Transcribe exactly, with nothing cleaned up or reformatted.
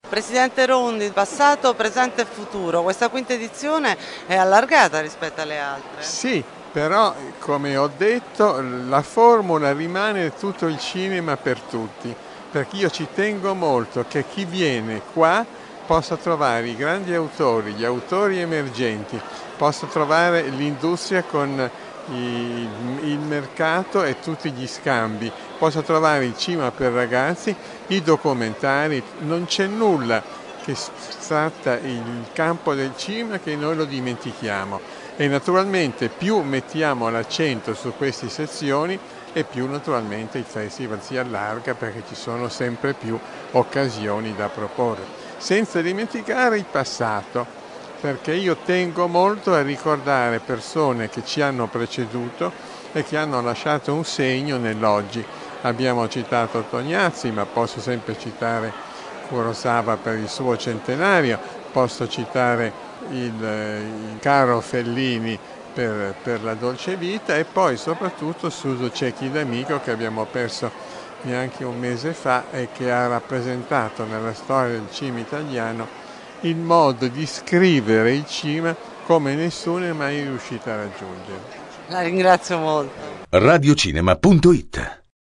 Presidente Rondi, passato, presente e futuro, questa quinta edizione è allargata rispetto alle altre? Sì, però come ho detto la formula rimane tutto il cinema per tutti, perché io ci tengo molto che chi viene qua possa trovare i grandi autori, gli autori emergenti, possa trovare l'industria con il, il mercato e tutti gli scambi, possa trovare il cinema per ragazzi, i documentari, non c'è nulla che tratta il campo del cinema che noi lo dimentichiamo. E naturalmente più mettiamo l'accento su queste sezioni e più naturalmente il festival si allarga perché ci sono sempre più occasioni da proporre. Senza dimenticare il passato, perché io tengo molto a ricordare persone che ci hanno preceduto e che hanno lasciato un segno nell'oggi. Abbiamo citato Tognazzi, ma posso sempre citare Kurosawa per il suo centenario, posso citare il, il caro Fellini per, per La dolce vita e poi soprattutto Suso Cecchi d'Amico che abbiamo perso neanche un mese fa e che ha rappresentato nella storia del cinema italiano il modo di scrivere il cinema come nessuno è mai riuscito a raggiungere. La ringrazio molto. radiocinema punto it